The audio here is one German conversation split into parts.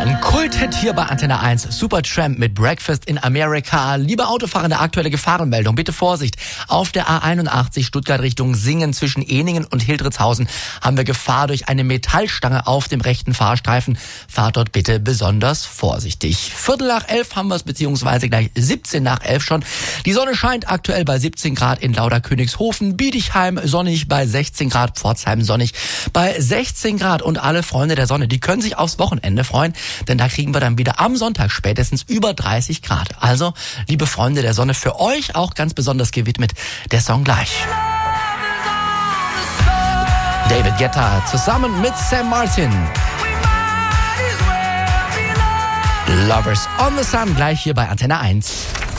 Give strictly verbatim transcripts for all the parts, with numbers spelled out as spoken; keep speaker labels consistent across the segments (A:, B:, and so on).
A: Ein Kulthit hier bei Antenne eins. Supertramp mit Breakfast in America. Liebe Autofahrer, eine aktuelle Gefahrenmeldung. Bitte Vorsicht. Auf der A einundachtzig Stuttgart Richtung Singen zwischen Ehningen und Hildritzhausen haben wir Gefahr durch eine Metallstange auf dem rechten Fahrstreifen. Fahrt dort bitte besonders vorsichtig. Viertel nach elf haben wir es, beziehungsweise gleich siebzehn nach elf schon. Die Sonne scheint aktuell bei siebzehn Grad in Lauderkönigshofen. Bietigheim sonnig bei sechzehn Grad. Pforzheim sonnig bei sechzehn Grad. Und alle Freunde der Sonne, die können sich aufs Wochenende freuen. Denn da kriegen wir dann wieder am Sonntag spätestens über dreißig Grad. Also, liebe Freunde der Sonne, für euch auch ganz besonders gewidmet der Song gleich. David Guetta zusammen mit Sam Martin. Lovers on the Sun gleich hier bei Antenne eins.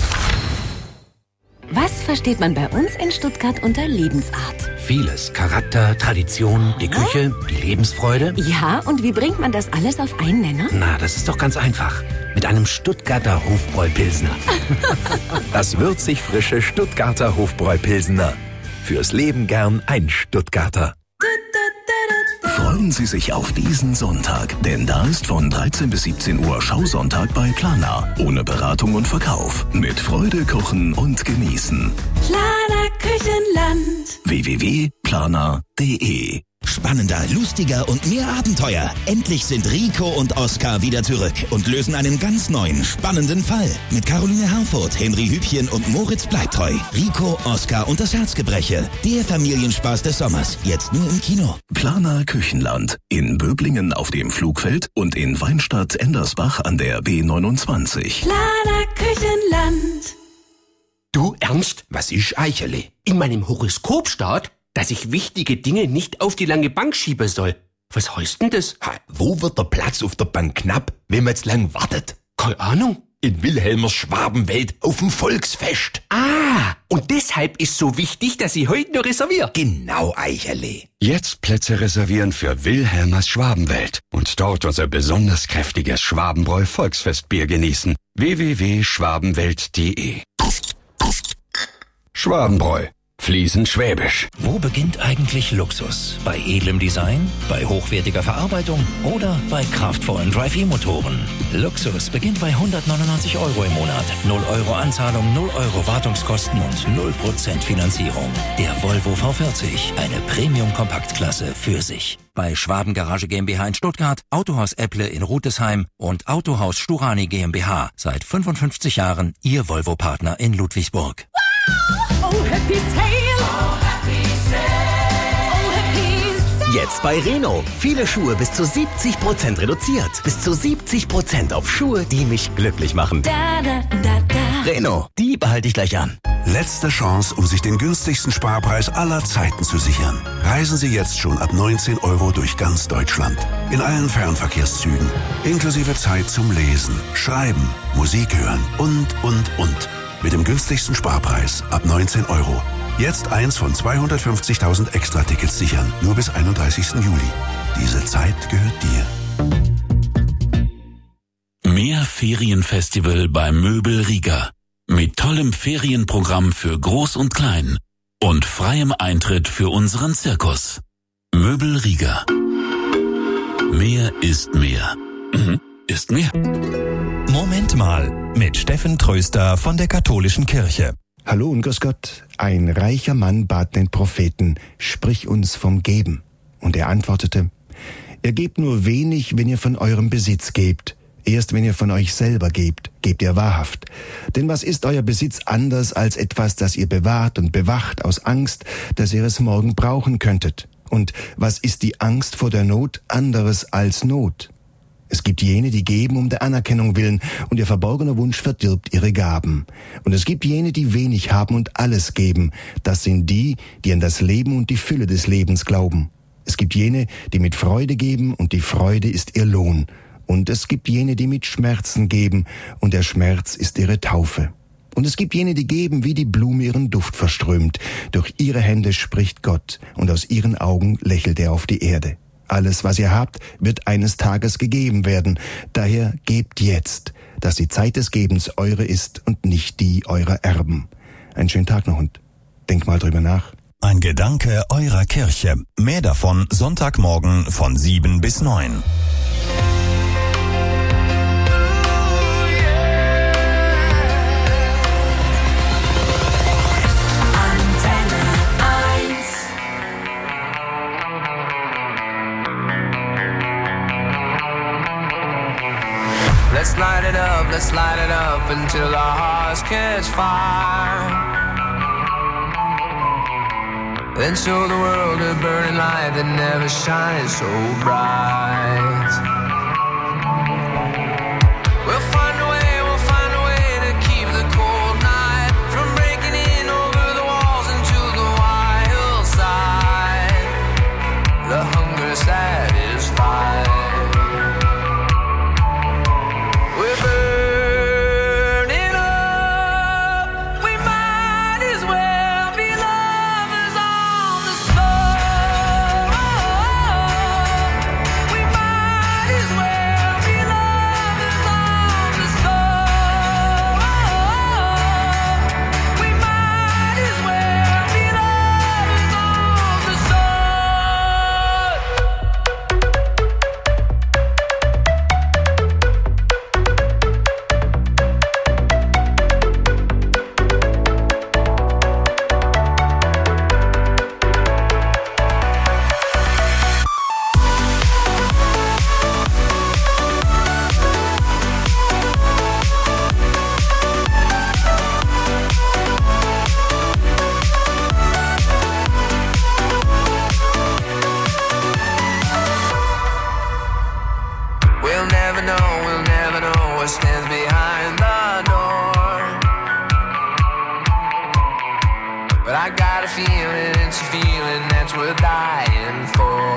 B: Was versteht man bei uns in Stuttgart unter Lebensart?
C: Vieles. Charakter, Tradition, die Küche, die Lebensfreude.
B: Ja, und wie bringt man das alles auf einen Nenner?
C: Na, das ist doch ganz einfach. Mit einem Stuttgarter Hofbräu-Pilsner.
D: Das würzig frische Stuttgarter Hofbräu-Pilsner. Fürs Leben gern ein Stuttgarter.
E: Freuen Sie sich auf diesen Sonntag, denn da ist von dreizehn bis siebzehn Uhr Schausonntag bei Plana. Ohne Beratung und Verkauf. Mit Freude kochen und genießen.
B: Plana Küchenland.
E: w w w punkt plana punkt d e
F: Spannender, lustiger und mehr Abenteuer. Endlich sind Rico und Oskar wieder zurück und lösen einen ganz neuen, spannenden Fall. Mit Caroline Herfurth, Henry Hübchen und Moritz Bleibtreu. Rico, Oskar und das Herzgebreche. Der Familienspaß des Sommers. Jetzt nur im Kino.
E: Plana Küchenland. In Böblingen auf dem Flugfeld und in Weinstadt-Endersbach an der B neunundzwanzig.
B: Plana Küchenland.
C: Du, Ernst, was ist Eichele? In meinem Horoskop steht, dass ich wichtige Dinge nicht auf die lange Bank schieben soll. Was heißt denn das?
G: Ha, wo wird der Platz auf der Bank knapp, wenn man jetzt lang wartet?
C: Keine Ahnung.
G: In Wilhelmers Schwabenwelt auf dem Volksfest.
C: Ah, und deshalb ist so wichtig, dass ich heute noch reserviere.
G: Genau, Eichele.
H: Jetzt Plätze reservieren für Wilhelmers Schwabenwelt und dort unser besonders kräftiges Schwabenbräu Volksfestbier genießen. w w w punkt schwabenwelt punkt d e Schwabenbräu. Fließend Schwäbisch.
I: Wo beginnt eigentlich Luxus? Bei edlem Design? Bei hochwertiger Verarbeitung? Oder bei kraftvollen Drive-E-Motoren? Luxus beginnt bei hundertneunundneunzig Euro im Monat. null Euro Anzahlung, null Euro Wartungskosten und null Prozent Finanzierung. Der Volvo V vierzig, eine Premium-Kompaktklasse für sich. Bei Schwaben Garage GmbH in Stuttgart, Autohaus Epple in Rutesheim und Autohaus Sturani GmbH. Seit fünfundfünfzig Jahren Ihr Volvo-Partner in Ludwigsburg.
B: Oh, happy sale. Oh, happy sale. Oh, happy sale.
J: Jetzt bei Reno. Viele Schuhe bis zu siebzig Prozent reduziert. Bis zu siebzig Prozent auf Schuhe, die mich glücklich machen.
B: Da, da, da, da.
J: Reno, die behalte ich gleich an.
K: Letzte Chance, um sich den günstigsten Sparpreis aller Zeiten zu sichern. Reisen Sie jetzt schon ab neunzehn Euro durch ganz Deutschland. In allen Fernverkehrszügen. Inklusive Zeit zum Lesen, Schreiben, Musik hören und, und, und. Mit dem günstigsten Sparpreis ab neunzehn Euro. Jetzt eins von zweihundertfünfzigtausend Extra-Tickets sichern. Nur bis einunddreißigsten Juli. Diese Zeit gehört dir.
L: Mehr Ferienfestival bei Möbel Riga. Mit tollem Ferienprogramm für Groß und Klein. Und freiem Eintritt für unseren Zirkus. Möbel Riga. Mehr ist mehr. Ist mehr.
M: Moment mal, mit Steffen Tröster von der Katholischen Kirche.
N: Hallo und grüß Gott. Ein reicher Mann bat den Propheten, sprich uns vom Geben. Und er antwortete, ihr gebt nur wenig, wenn ihr von eurem Besitz gebt. Erst wenn ihr von euch selber gebt, gebt ihr wahrhaft. Denn was ist euer Besitz anders als etwas, das ihr bewahrt und bewacht aus Angst, dass ihr es morgen brauchen könntet? Und was ist die Angst vor der Not anderes als Not? Es gibt jene, die geben um der Anerkennung willen, und ihr verborgener Wunsch verdirbt ihre Gaben. Und es gibt jene, die wenig haben und alles geben. Das sind die, die an das Leben und die Fülle des Lebens glauben. Es gibt jene, die mit Freude geben, und die Freude ist ihr Lohn. Und es gibt jene, die mit Schmerzen geben, und der Schmerz ist ihre Taufe. Und es gibt jene, die geben, wie die Blume ihren Duft verströmt. Durch ihre Hände spricht Gott, und aus ihren Augen lächelt er auf die Erde. Alles, was ihr habt, wird eines Tages gegeben werden. Daher gebt jetzt, dass die Zeit des Gebens eure ist und nicht die eurer Erben. Einen schönen Tag noch und denk mal drüber nach.
M: Ein Gedanke eurer Kirche. Mehr davon Sonntagmorgen von sieben bis neun.
O: Let's light it up, let's light it up until our hearts catch fire. Then show the world a burning light that never shines so bright. We'll find a way, we'll find a way to keep the cold night from breaking in over the walls into the wild side. The hunger satisfied. We're burning up. We might as well be lovers on the soul. We might as well be lovers on the soul. We might as well be lovers on the We'll never know, we'll never know what stands behind the door. But I got a feeling, it's a feeling that's worth dying for.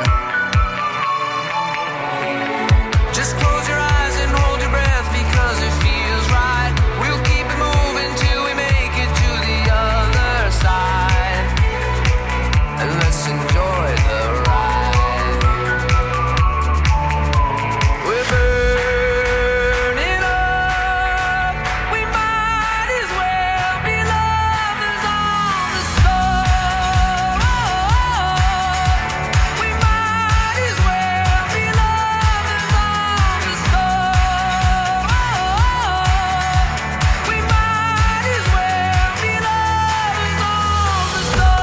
O: Just close your eyes and hold your breath because it feels right. We'll keep it moving till we make it to the other side. And let's enjoy the ride. We're burning up. We might as well be lovers on the soul. We might as well be lovers on the soul. We might as well be lovers on the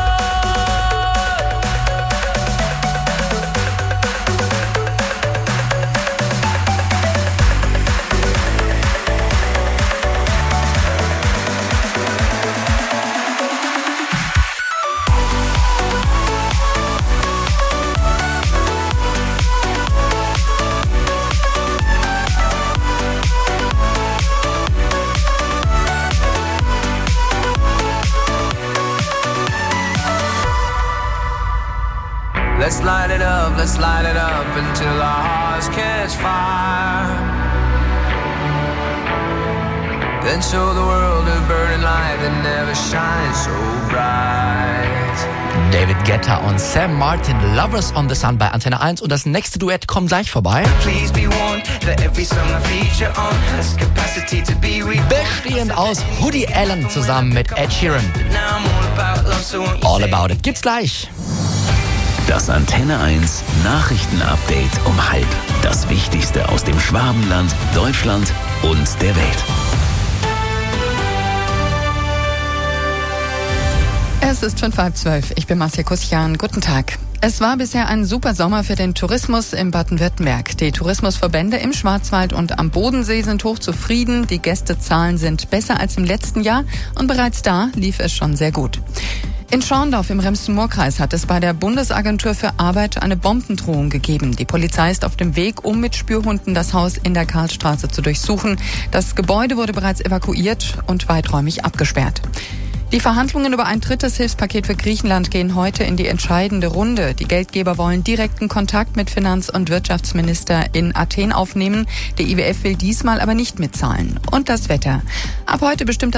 O: Let's light it up, let's light it up until our hearts catch fire. Then show the world a burning light that never shines so bright.
A: David Guetta und Sam Martin, Lovers on the Sun bei Antenne eins. Und das nächste Duett kommt gleich vorbei.
O: Please be warned that every song I feature on has capacity to be reborn.
A: Bestehend aus Woody Allen zusammen mit Ed Sheeran.
O: Now I'm all about love, so won't you
A: All
O: say
A: About It gibt's gleich.
M: Das Antenne eins Nachrichtenupdate um halb. Das Wichtigste aus dem Schwabenland, Deutschland und der Welt.
P: Es ist fünf halb zwölf. Ich bin Marcia Kusian. Guten Tag. Es war bisher ein super Sommer für den Tourismus in Baden-Württemberg. Die Tourismusverbände im Schwarzwald und am Bodensee sind hochzufrieden. Die Gästezahlen sind besser als im letzten Jahr und bereits da lief es schon sehr gut. In Schorndorf im Remsten-Murr-Kreis hat es bei der Bundesagentur für Arbeit eine Bombendrohung gegeben. Die Polizei ist auf dem Weg, um mit Spürhunden das Haus in der Karlstraße zu durchsuchen. Das Gebäude wurde bereits evakuiert und weiträumig abgesperrt. Die Verhandlungen über ein drittes Hilfspaket für Griechenland gehen heute in die entscheidende Runde. Die Geldgeber wollen direkten Kontakt mit Finanz- und Wirtschaftsminister in Athen aufnehmen. Der I W F will diesmal aber nicht mitzahlen. Und das Wetter. Ab heute bestimmt